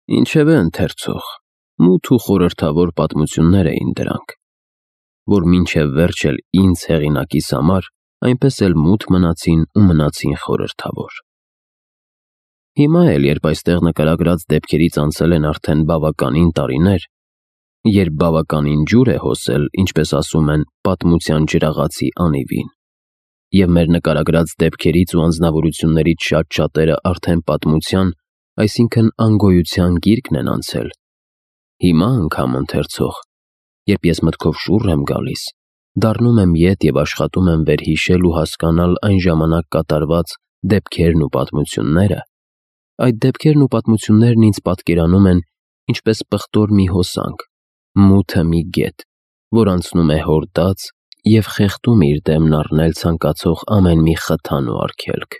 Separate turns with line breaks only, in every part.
Ինչևէ ընթերցող, մութ ու խորհրդավոր պատմություններ էին դրանք, որ մինչև վերջ էլ ինձ հեղինակիս համար այնպես էլ մութ մնացին ու մնացին խորհրդավոր։ Հիմա էլ, երբ այստեղ նկարագրած դեպքերից անցել են արդեն բավականին տարիներ, երբ բավականին ջուր է հոսել, ինչպես ասում են, պատմության ջրաղացի անիվին, և մեր նկարագրած դեպքերից ու անձնավորություններից շատ-շատերը արդեն պատմության, այսինքն անգոյության գիրկն են անցել, հիմա անգամ ընթերցող, երբ ես մտքով շուռ եմ գալիս, դառնում եմ ետ և աշխատում եմ վերհիշել ու հասկանալ այն ժամանակ կատարված դեպքերն ու պատմությունները, այդ դեպքերն ու պատմություններն ինձ պատկերանում են ինչպես պղտոր մի հոսանք, մութը մի գետ, որ անցնում է հորդած և խեղդում իր դեմն առնել ցանկացող ամեն մի խթան ու արգելք։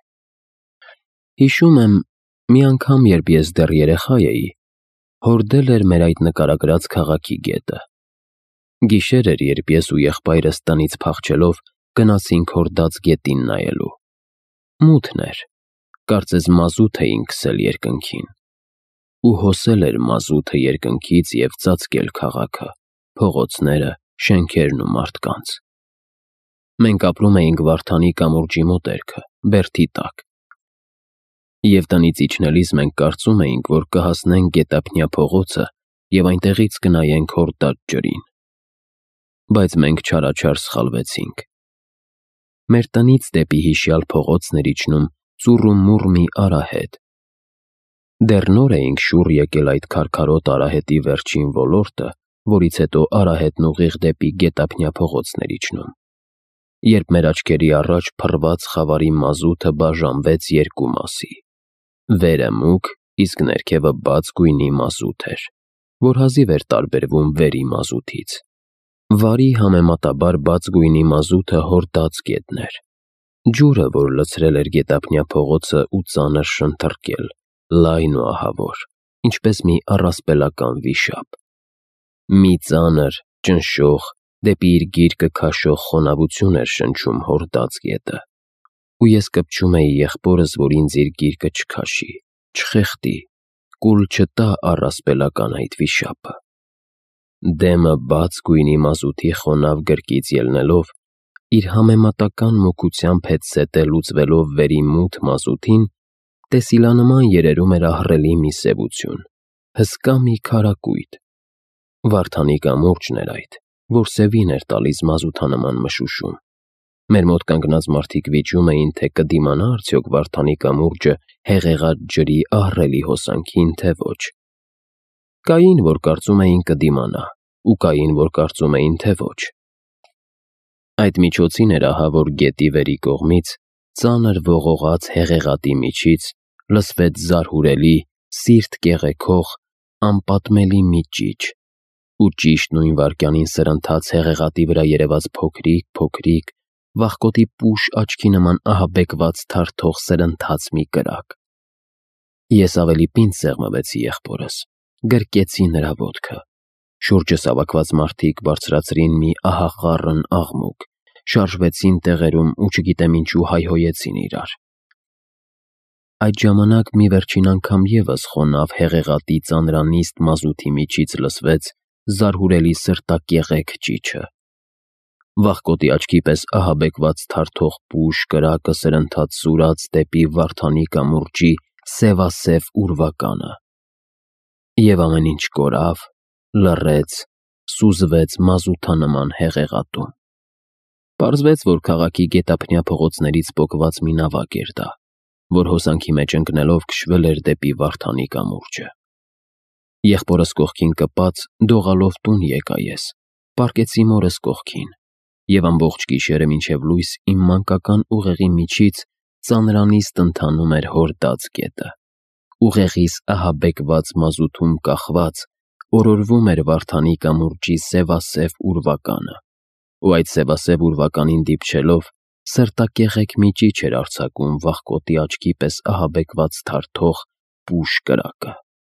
Հիշում եմ, մի անգամ, երբ ես դեռ երեխա էի, հորդել էր մեր այդ նկարագրած քաղաքի գետը։ Գիշեր էր, երբ ես ու եղբայրս տնից փախչելով գնացինք հորդած գետին նայելու։ Մութն էր, կարծես մազութ էին քսել երկնքին։ Ու հոսել էր մազութը երկնքից և ծածկել քաղաքը, փողոցները, շենքերն ու մարդկանց։ Մենք ապրում էինք Վարդանի կամուրջի մոտերքը, բերդի տակ։ Եվ տնից իջնելիս մենք կարծում էինք, որ կհասնենք Գետափնյա փողոցը և այնտեղից կնայենք հորդած ջրին։ Բայց մենք չարաչար սխալվեցինք։ Մեր տնից դեպի հիշյալ փողոցն էր իջնում ծուռումուռ մի արահետ։ Դեռ նոր էինք շուռ եկել այդ քարքարոտ արահետի վերջին ոլորտը, որից հետո արահետն ուղիղ դեպի Գետափնյա փողոցն էր իջնում, երբ մեր աչքերի առաջ փռված խավարի մազութը բաժանվեց երկու մասի. վերը մուգ, իսկ ներքևը բաց գույնի մազութ էր, որ հազիվ էր տարբերվում վերի մազութից։ Վարի համեմատաբար բաց գույնի մազութը հորդած գետն էր։ Ջուրը, որ լցրել էր Գետափնյա փողոցը ու ծանր շնթռկել, լայն ու ահավոր, ինչպես մի առասպելական վիշապ։ Մի ծանր, ճնշող, դեպի իր գիրկը քաշող խոնավություն էր շնչում հորդած գետը, ու ես կպչում էի եղբորս, որ ինձ իր գիրկը չքաշի, չխեղդի, կուլ չտա առասպելական այդ վիշապը։ Դեմը բաց գույնի մազութի խոնավ գրկից ելնելով, իր համեմատական մոգությամբ հետզհետե լուծվելով վերի մութ մազութին, տեսիլանման երերում էր ահռելի մի սևություն, հսկա մի քարակույտ։ Վարդանի կամուրջն էր այդ, որ սևին էր տալիս մազութանման մշուշում։ Մեր մոտ կանգնած մարդիկ վիճում էին, թե կդիմանա արդյոք Վարդանի կամուրջը հեղեղած ջրի ահռելի հոսանքին, թե ոչ։ Կային, որ կարծում էին կդիմանա, ու կային, որ կարծում էին, թե ոչ։ Այդ միջոցին էր ահա, որ գետի վերի կողմից, ծանր ողողած հեղեղատի միջից, լսվեց զարհուրելի, սիրտ կեղեքող, անպատմելի մի ճիչ, ու ճիշտ նույն վայրկյանին սրընթաց հեղեղատի վրա երևաց փոքրիկ, վախկոտի պուշ աչքի նման ահաբեկված թարթող սրընթաց մի կրակ։ Ես ավելի պինդ սեղմվեցի եղբորս, գրկեցի նրա ոտքը։ Շուրջս հավաքված մարդիկ բարձրացրին մի ահախառն աղմուկ, շարժվեցին տեղերում ու չգիտեմ ինչու հայհոյեցին իրար։ Այդ ժամանակ մի վերջին անգամ ևս խոնավ հեղեղատի ծանրանիստ մազութի միջից լսվեց զարհուրելի սրտակեղեք ճիչը։ Վախկոտի աչքի պես ահաբեկված թարթող պուշ կրակը սրընթաց սուրաց դեպի Վարդանի կամուրջի սևասև ուրվականը։ Եվ ամեն ինչ կորավ, լռեց, սուզվեց մազութանման հեղեղատում։ Պարզվեց, որ քաղաքի Գետափնյա փողոցներից պոկված մի նավակ էր դա, որ հոսանքի մեջ ընկնելով քշվել էր դեպի Վարդանի կամուրջը։ Եղբորս կողքին կպած դողալով տուն եկա ես, պառկեցի մորս կողքին, և ամբողջ գիշերը մինչև լույս իմ մանկական ուղեղի միջից ծանրանիստ ընթանում էր հորդած գետը։ Ուղեղիս ահաբեկված մազութում կախված, օրորվում էր Վարդանի կամուրջի սևասև ուրվականը, ու այդ սևասև ուրվականին դիպչելով, սրտակեղեք մի ճիչ էր արձակում վախկոտի աչքի պես ահաբեկված թարթող պուշ կրակը։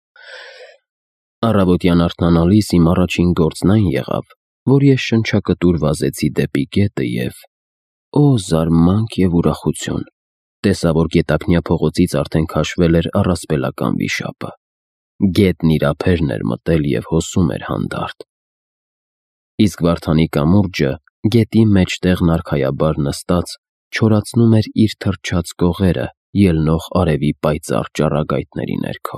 Առավոտյան արթնանալիս իմ առաջին գործն այն եղավ, որ ես շնչակտուր վազեցի դեպի գետը և… Օ զարմանք և ուրախություն, տեսա, որ Գետափնյա փողոցից արդեն քաշվել էր առասպելական վիշապը։ Գետն իր ափերն էր մտել և հոսում էր հանդարտ։ Իսկ Վարդանի կամուրջը գետի մեջտեղն արքայաբար նստած չորացնում էր իր թռչած կողերը ելնող արևի պայծառ ճառագայթների ներքո։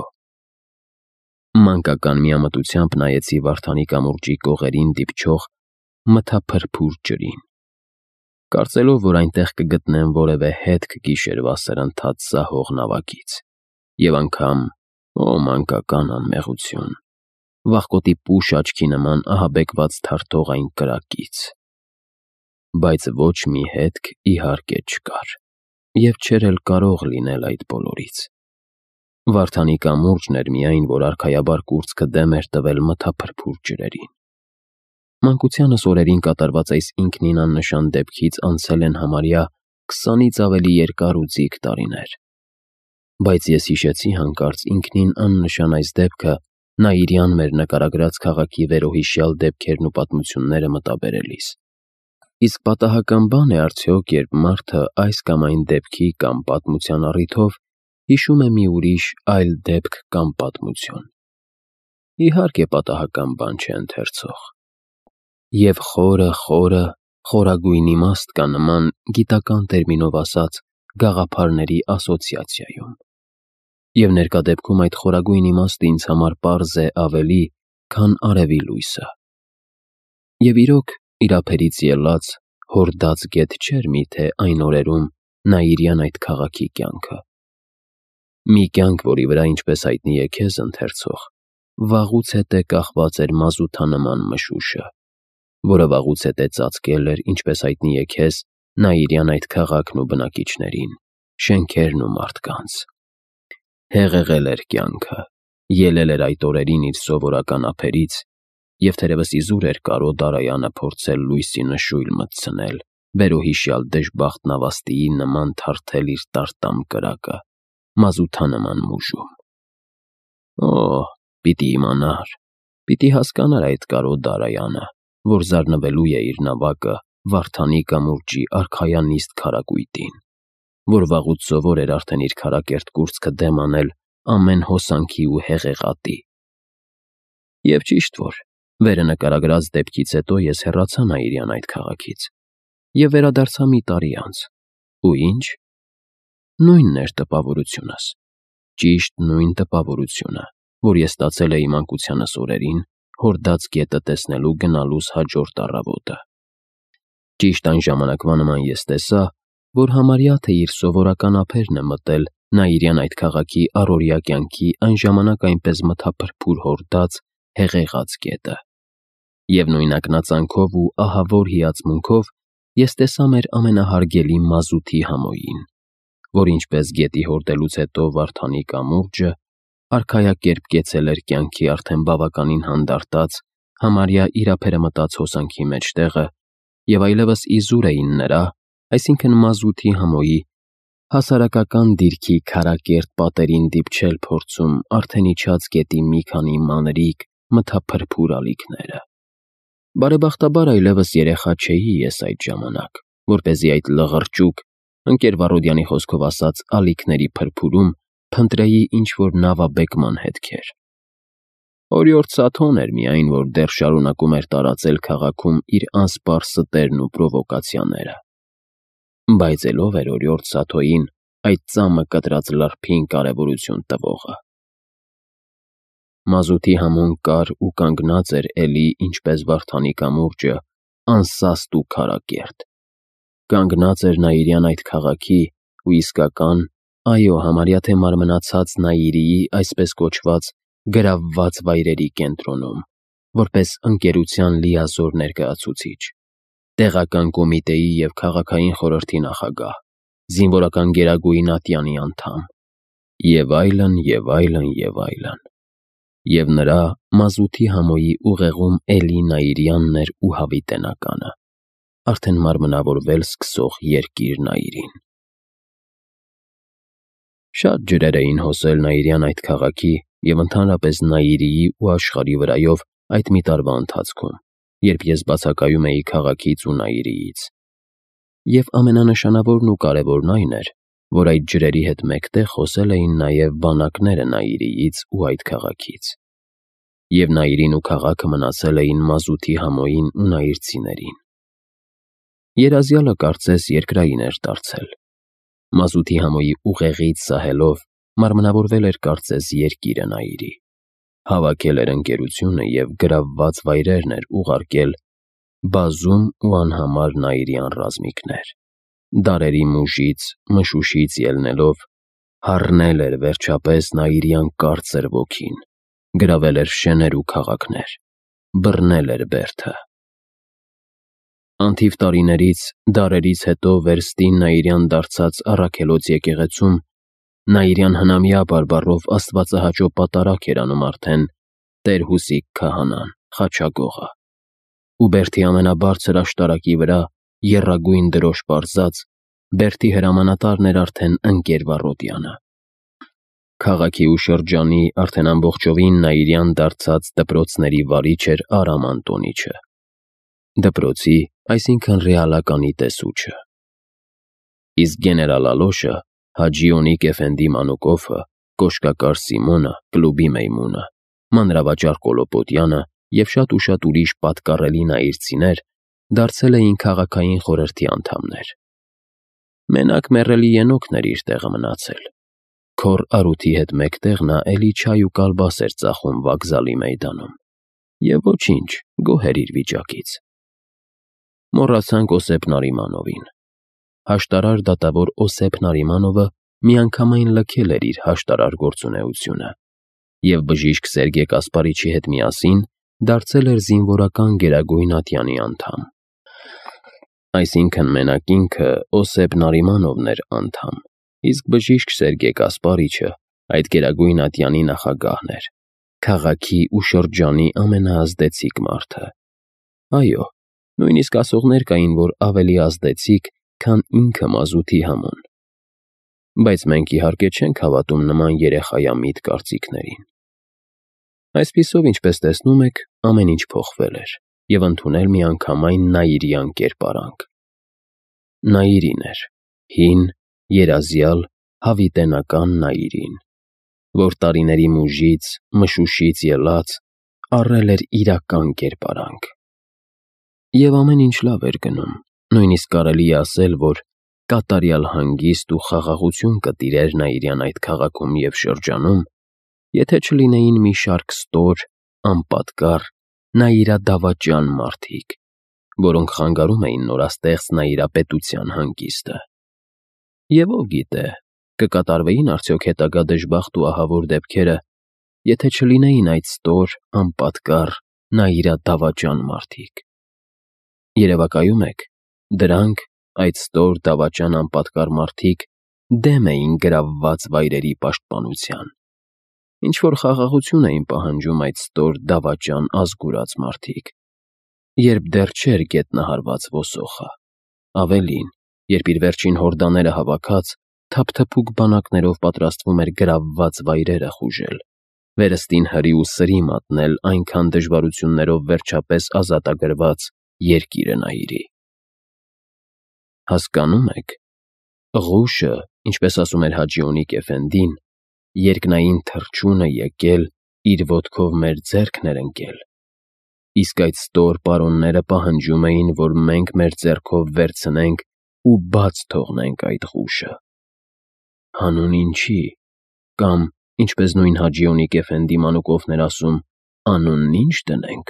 Մանկական միամտությամբ նայեցի Վարդանի կամուրջի կողերին դիպչող մթափրփուր ջրին, կարծելով, որ այնտեղ կգտնեմ որևէ հետք գիշերվա սրընթաց սահող նավակից, և անգամ, մանկական անմեղություն, վախկոտի պուշ աչքի նման ահաբեկված թարթող այն կրակից։ Բայց ոչ մի հետք իհարկե չկար, և չէր էլ կարող լինել այդ բոլորից։ Վարդանի կամուրջն էր միայն, որ արքայաբար կուրծքը դեմ էր տվել մթափրփուր ջրերին։ Մանկությանս օրերին կատարված այս ինքնին աննշան դեպքից անցել են համարյա 20-ից ավելի երկար ու ձիգ տարիներ, բայց ես հիշեցի հանկարծ ինքնին աննշան այս դեպքը Նաիրյան մեր նկարագրած քաղաքի վերոհիշյալ դեպքերն ու պատմությունները մտաբերելիս։ Իսկ պատահական բան է արդյոք, երբ մարդը այս կամ այն դեպքի կամ պատմության առիթով հիշում է մի ուրիշ այլ դեպք կամ պատմություն։ Իհարկե պատահական բան չէ ընթերցող։ Եվ խորագույն իմաստ կա նման, գիտական տերմինով ասած, գաղափարների ասոցիացիայում։ Եվ ներկա դեպքում այդ խորագույն իմաստը ինձ համար պարզ է ավելի, քան արևի լույսը։ Եվ իրոք, իր ափերից ելած, հորդած գետ չէր միթե այն օրերում Նաիրյան այդ քաղաքի կյանքը։ Մի կյանք, որի վրա, ինչպես հայտնի է քեզ, ընթերցող, վաղուց հետե կախված էր մազութանման մշուշը, որը վաղուց հետե ծածկել էր, ինչպես հայտնի է քեզ, Նաիրյան այդ քաղաքն ու բնակիչներին, շենքերն ու մարդկանց։ Հեղեղել էր կյանքը, ելել էր այդ օրերին իր սովորական ափերից, և թերևս իզուր էր Կարո Դարայանը փորձել լույսի նշույլ մտցնել, վերոհիշյալ դժբախտ նավաստիի նման թարթել իր տարտամ կրակը, մազութանման մուժում։ Պիտի իմանար, պիտի հասկանար այդ Կարո Դարայանը, որ զարնվելու է իր նավակը Վարդանի կամուրջի արքայանիստ քարակույտին, որ վաղուց սովոր էր արդեն իր քարակերտ կուրծքը դեմ անել ամեն հոսանքի ու հեղեղատի։ Եվ ճիշտ որ, վերը նկարագրած դեպքից հետո ես հեռացա Նաիրյան այդ քաղաքից և վերադարձա մի տարի անց, ու ինչ։ Նույնն էր տպավորությունս, ճիշտ նույն տպավորությունը, որ ես ստացել էի մանկությանս օրերին, հորդած գետը տեսնելու գնալուս հաջորդ առավոտը։ Ճիշտ այն ժամանակվա նման ես տեսա, որ համարյա թե իր սովորական ափերն է մտել Նաիրյան այդ քաղաքի առօրյա կյանքի այն ժամանակ այնպես մթափրփուր հորդած, հեղեղած գետը։ Եվ նույն ակնածանքով ու ահավոր հիացմունքով ես տեսա մեր ամենահարգելի մազութի Համոյին, որ ինչպես գետի հորդելուց հետո Վարդանի կամուրջը արքայակերպ կեցել էր կյանքի արդեն բավականին հանդարտած, համարյա իր ափերը մտած հոսանքի մեջտեղը, և այլևս իզուր էին նրա, այսինքն մազութի Համոյի, հասարակական դիրքի քարակերտ պատերին դիպչել փորձում արդեն իջած գետի մի քանի մանրիկ, մթափրփուր ալիքները։ Բարեբախտաբար այլևս երեխա չէի ես այդ ժամանակ, որպեսզի այդ լղռճուկ, ընկեր Վարոդյանի խոսքով ասած, ալիքների փրփուրում փնտրեի ինչ-որ նավաբեկման հետքեր։ Օրիորդ Սաթոն էր միայն, որ դեռ շարունակում էր տարածել քաղաքում իր անսպառ ստերն ու պրովոկացիաները։ Բայց էլ ով էր օրիորդ Սաթոյին այդ ծամը կտրած լրփին կարևորություն տվողը։ Մազութի Համոն կար ու կանգնած էր էլի, ինչպես Վարդանի կամուրջը, անսաստ ու քարակերտ։ Կանգնած էր Նաիրյան այդ քաղաքի ու իսկական, այո, համարյա թե մարմնացած Նաիրիի այսպես կոչված գրավված վայրերի կենտրոնում, որպես ընկերության լիազոր ներկայացուցիչ, տեղական կոմիտեի և քաղաքային խորհրդի նախագահ, զինվորական գերագույն ատյանի անդամ, և այլն, և այլն, և այլն։ Եվ նրա մազութի Համոյի ուղեղում էլի Նաիրյանն էր ու հավիտենականը, արդեն մարմնավորվել սկսող երկիր Նաիրին։ Շատ ջրեր էին հոսել Նաիրյան այդ քաղաքի և ընդհանրապես Նաիրիի ու աշխարհի վրայով այդ մի տարվա ընթացքում, երբ ես բացակայում էի քաղաքից ու Նաիրիից։ Եվ ամենանշանավորն ու կարևորն այն էր, որ այդ ջրերի հետ մեկտեղ խոսել էին նաև բանակները Նաիրիից ու այդ քաղաքից, և Նաիրին ու քաղաքը մնացել էին Մազութի Համոյին ու նաիրցիներին։ Երազյալը կարծես երկրային էր դարձել։ Մազութի Համոյի ուղեղից սահելով մարմնավորվել էր կարծես երկիրը Նաիրի, հավաքել էր ընկերությունը և գրավված վայրերն էր ուղարկել բազում ու անհամար նաիրյան ռազմիկներ, դարերի մուժից, մշուշից ելնելով, հառնել էր վերջապես նաիրյան կարծր ոգին, գրավել էր շեներ ու քաղաքներ, բռնել էր բերդը։ Անթիվ տարիներից, դարերից հետո վերստին նաիրյան դարձած առաքելոց եկեղեցում նաիրյան հնամյա բարբառով աստվածահաճո պատարագ էր անում արդեն Տեր Հուսիկ քահանան, խաչագողը, ու բերդի ամենաբարձր աշտարակի վրա եռագույն դրոշ պարզած բերդի հրամանատարն էր արդեն ընկեր Վառոդյանը։ Քաղաքի ու շրջանի արդեն ամբողջովին նաիրյան դարձած դպրոցների վարիչ էր Արամ Անտոնիչը, դպրոցի, այսինքն ռեալականի տեսուչը։ Իսկ գեներալ Ալոշը, Հաջի Օնիկ Էֆենդի Մանուկովը, Կոշկակար Սիմոնը, Կլուբի Մեյմունը, Մանրավաճառ Կոլոպոտյանը և շատ ու շատ ուրիշ պատկառելի նաիրցիներ դարձել էին քաղաքային խորհրդի անդամներ։ Մենակ մեռելի Ենոքն էր իր տեղը մնացել։ Քոռ Արութի հետ մեկտեղ նա էլի չայ ու կալբաս էր ծախում վокзալի մեյդանում։ Եվ ոչինչ, գոհ էր իր վիճակից։ Մոռացանք Օսեփ Նարիմանովին։ Հաշտարար դատավոր Օսեփ Նարիմանովը միանգամայն լքել էր իր հաշտարար գործունեությունը և բժիշկ Սերգեյ Կասպարիչի հետ միասին դարձել էր զինվորական Գերագույն ատյանի անդամ։ Այսինքն մենակ ինքը Օսեփ Նարիմանովն էր անդամ, իսկ բժիշկ Սերգեյ Կասպարիչը այդ Գերագույն ատյանի նախագահն էր, քաղաքի ու շրջանի ամենաազդեցիկ մարդը։ Այո, նույնիսկ ասողներ կային, որ ավելի ազդեցիկ, քան ինքը Մազութի Համոն։ Բայց մենք իհարկե չենք հավատում նման երեխայամիտ կարծիքներին։ Այսպիսով, ինչպես տեսնում եք, ամեն ինչ փոխվել էր և ընդունել միանգամայն նաիրյան կերպարանք։ Նաիրին էր, հին, երազյալ, հավիտենական Նաիրին, որ տարիների մուժից, մշուշից ելած առել էր իրական կերպարանք։ Եվ ամեն ինչ լավ էր գնում, նույնիսկ կարելի է ասել, որ կատարյալ հանգիստ ու խաղաղություն կտիրեր Նաիրյան այդ քաղաքում և շրջանում, եթե չլինեին մի շարք ստոր, անպատկառ, նայիրադավաճան մարդիկ, որոնք խանգարում էին նորաստեղծ նայիրապետության հանգիստը։ Եվ ով գիտե, կկատարվեին արդյոք հետագա դժբախտ ու ահավոր դեպքերը, եթե չլինեին այդ ստոր, անպատկառ, նայիրադավաճան մարդիկ։ Երևակայում եք, դրանք, այդ ստոր, դավաճան, անպատկառ մարդիկ դեմ էին գրավված վայրերի պաշտպանության, ինչ-որ խաղաղություն էին պահանջում այդ ստոր, դավաճան, ազգուրած մարդիկ, երբ դեռ չէր գետնահարված ոսոխը, ավելին, երբ իր վերջին հորդաները հավաքած, թափթփուկ բանակներով պատրաստվում էր գրավված վայրերը խուժել, վերստին հրի ու սրի մատնել այնքան դժվարություններով վերջապես ազատագրված երկիրը Նաիրի։ Հասկանում եք, ղուշը, ինչպես ասում էր Հաջի Օնիկ Էֆենդին, երկնային թռչունը եկել, իր ոտքով մեր ձեռքն էր ընկել, իսկ այդ ստոր պարոնները պահանջում էին, որ մենք մեր ձեռքով վերցնենք ու բաց թողնենք այդ ղուշը։ Հանուն ինչի, կամ, ինչպես նույն Հաջի Օնիկ Էֆենդի Մանուկովն էր ասում, անունն ինչ դնենք։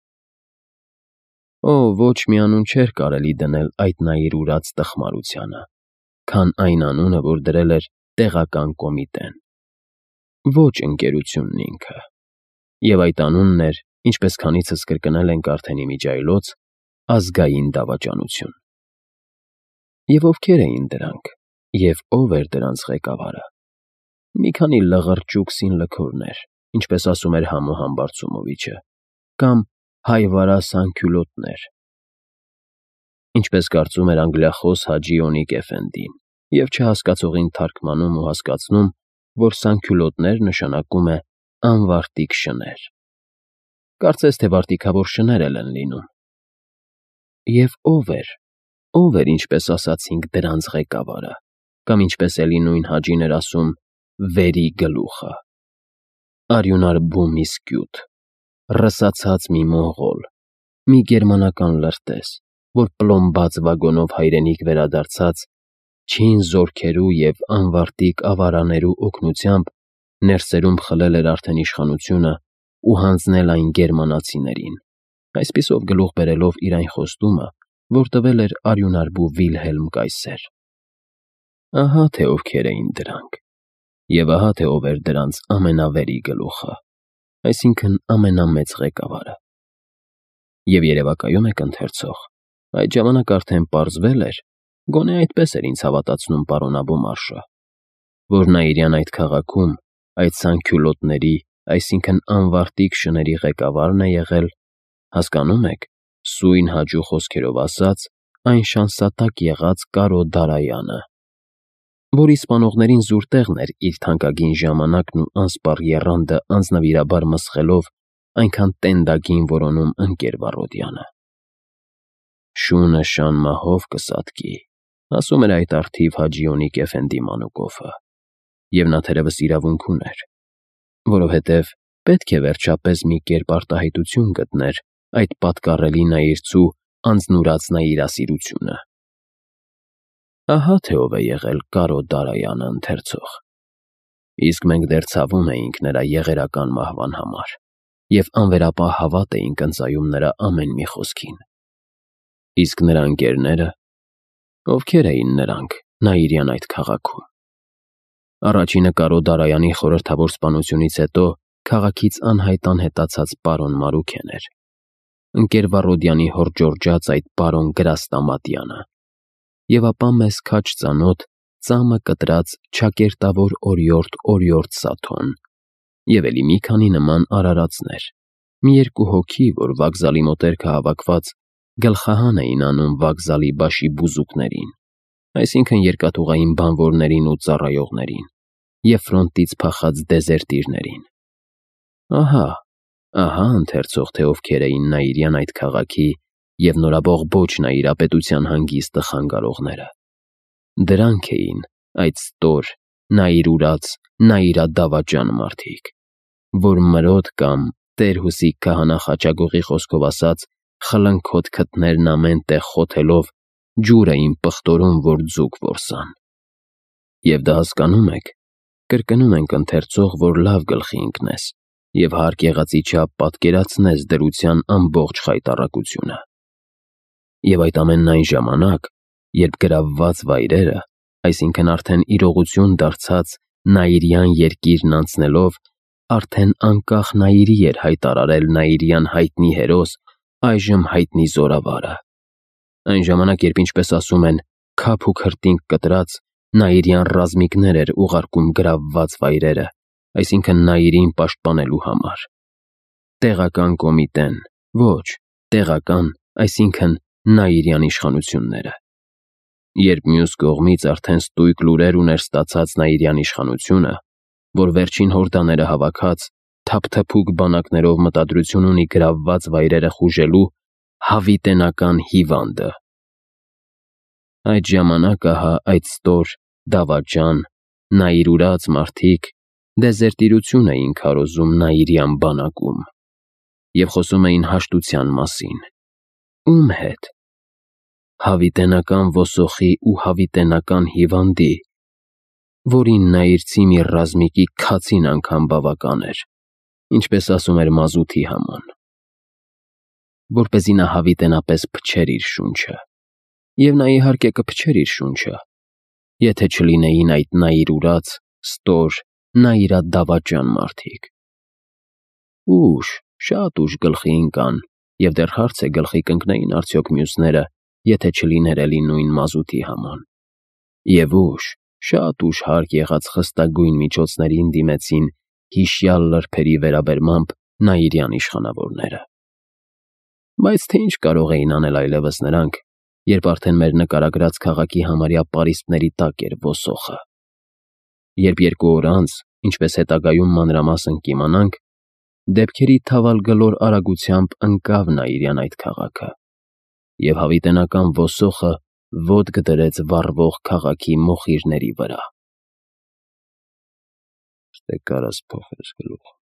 Օ, ոչ մի անուն չէր կարելի դնել այդ նայիր ուրած տխմարությանը, քան այն անունը, որ դրել էր տեղական կոմիտեն։ Ոչ ընկերությունն ինքը։ Եվ այդ անունն էր, ինչպես քանիցս կրկնել ենք արդեն իմիջիայլոց, ազգային դավաճանություն։ Եվ ովքեր էին դրանք, և ով էր դրանց ղեկավարը։ Մի քանի լղրճուկ սինլքորներ, ինչպես ասում էր Համո Համբարձումովիչը, կամ հայվարա սանքյուլոտներ, ինչպես կարծում էր անգլիախոս Հաջի Օնիկ Էֆենդին, և չհասկացողին թարգմանում ու հասկացնում, որ սանքյուլոտներ նշանակում է անվարտիկ շներ։ Կարծես թե վարտիքավոր շներ էլ են լինում։ Եվ ով էր, ինչպես ասացինք, դրանց ղեկավարը։ կամ ինչպես էլի նույն Հաջին էր ասում, վերի գլուխը։ Արյունարբու մի սկյուտ, ռսացած մի մոնղոլ, մի գերմանական լրտես, որ պլոմբած վագոնով հայրենիք վերադարձած, չին զորքերու և անվարտիկ ավարաներու օգնությամբ ներսերում խլել էր արդեն իշխանությունը ու հանձնել այն գերմանացիներին, այսպիսով գլուխ բերելով իր այն խոստումը, որ տվել էր արյունարբու Վիլհելմ կայսեր։ Ահա թե ովքեր էին դրանք, և ահա թե ով էր դրանց ամենավերի գլուխը, այսինքն ամենամեծ ղեկավարը։ Եվ երևակայում եք ընթերցող, այդ ժամանակ արդեն պարզվել էր, գոնե այդպես էր ինձ հավատացնում պարոն Աբոմարշը, որ Նաիրյան այդ քաղաքում այդ սանքյուլոտների, այսինքն անվարտիկ շների ղեկավարն է եղել, հասկանում եք, սույն Հաջու խոսքերով ասած, այն շանսատակ եղած Կարո Դարայանը, որ իսպանողներին զուր տեղն էր իր թանկագին ժամանակն ու անսպառ եռանդը անձնվիրաբար մսխելով այնքան տենդագին որոնում ընկեր Վառոդյանը։ Շունը շան մահով կսատկի, ասում էր այդ արթիվ Հաջիոնիկ Էֆենդի Մանուկովը, և նա թերևս իրավունք ուներ, որովհետև պետք է վերջապես մի կերպ արտահայտություն գտներ այդ պատկառելի նայիրցու անձնուրաց նայիրասիրությունը։ Ահա թե ով է եղել Կարո Դարայանը ընթերցող։ Իսկ մենք դեռ ցավում էինք նրա եղերական մահվան համար և անվերապահ հավատ էինք ընծայում նրա ամեն մի խոսքին։ Իսկ նրա ընկերները, ովքեր էին նրանք Նաիրյան այդ քաղաքում։ Առաջինը Կարո Դարայանի խորհրդավոր սպանությունից հետո քաղաքից անհայտ-անհետացած պարոն Մարուքեն էր, ընկեր Վառոդյանի հոր-ջորջած այդ պարոն Գրաստամատյանը, և ապա մեզ քաջ ծանոթ, ծամը կտրած չակերտավոր օրիորդ Սաթոն, և էլի մի քանի նման արարածներ, մի երկու հոգի, որ վокзալի մոտերքը հավաքված գլխահան էին անում վокзալի բաշի բուզուկներին, այսինքն երկաթուղային բանվորներին ու ծառայողներին, և ֆրոնտից փախած դեզերտիրներին։ Ահա ընթերցող թե ովքեր էին Նաիրյան այդ քաղաքի և նորաբողբոջ նայիրապետության հանգիստը խանգարողները։ Դրանք էին այդ ստոր, նայիրուրաց, նայիրադավաճան մարդիկ, որ մրոտ կամ Տեր Հուսիկ քահանա Խաչագողի խոսքով ասած խլնքոտ քթներն ամեն տեղ խոթելով ջուր էին պղտորում, որ ձուկ որսան։ Եվ դա հասկանում եք, կրկնում ենք ընթերցող, որ լավ գլխի ընկնես և հարկ եղածի չափ պատկերացնես դրության ամբողջ խայտառակությունը։ Եվ այդ ամենն այն ժամանակ, երբ գրավված վայրերը, այսինքն արդեն իրողություն դարձած Նաիրյան երկիրն անցնելով, արդեն անկախ Նաիրի էր հայտարարել Նաիրյան հայտնի հերոս, այժմ հայտնի զորավարը։ Այն ժամանակ, երբ ինչպես ասում են, քափ ու քրտինք կտրած Նաիրյան ռազմիկներ էր ուղարկում գրավված վայրերը, այսինքն Նաիրին պաշտպանելու համար։ Տեղական կոմիտեն, ոչ, տեղական, այսինքն Նաիրյան իշխանությունները։ Երբ մյուս կողմից արդեն ստույգ լուրեր ուներ ստացած Նաիրյան իշխանությունը, որ վերջին հորդաները հավաքած, թափթփուկ բանակներով մտադրություն ունի գրավված վայրերը խուժելու հավիտենական հիվանդը։ Այդ ժամանակ ահա այդ ստոր, դավաճան, նայիրուրաց մարդիկ դեզերտիրություն էին քարոզում Նաիրյան բանակում և խոսում էին հաշտության մասին։ Ում հետ։ Հավիտենական ոսոխի ու հավիտենական հիվանդի, որին Նաիրցի մի ռազմիկի քացին անգամ բավական էր, ինչպես ասում էր մազութի համան, որպեսզի նա հավիտենապես փչեր իր շունչը, և նա իհարկե կփչեր իր շունչը, եթե չլինեին այդ նայիրուրաց, ստոր, նայիրադավաճան մարդիկ։ Ուշ, շատ ուշ գլխի ընկան, և դեռ հարց է գլխի կընկնեին արդյոք մյուսները, եթե չլիներ էլի նույն մազութի համան։ Եվ ուշ, շատ ուշ հարկ եղած խստագույն միջոցներին դիմեցին հիշյալ լրբերի վերաբերմամբ Նաիրյան իշխանավորները։ Բայց թե ինչ կարող էին անել այլևս նրանք, երբ արդեն մեր նկարագրած քաղաքի համարյա պարիսպների տակ էր ոսոխը։ Երբ 2 օր անց, ինչպես հետագայում մանրամասն կիմանանք, դեպքերի թավալգլոր արագությամբ ընկավ Նաիրյան այդ քաղաքը, և հավիտենական ոսոխը ոտք դրեց վառվող քաղաքի մոխիրների վրա։
Ստե կարաս փոխես գլուխ։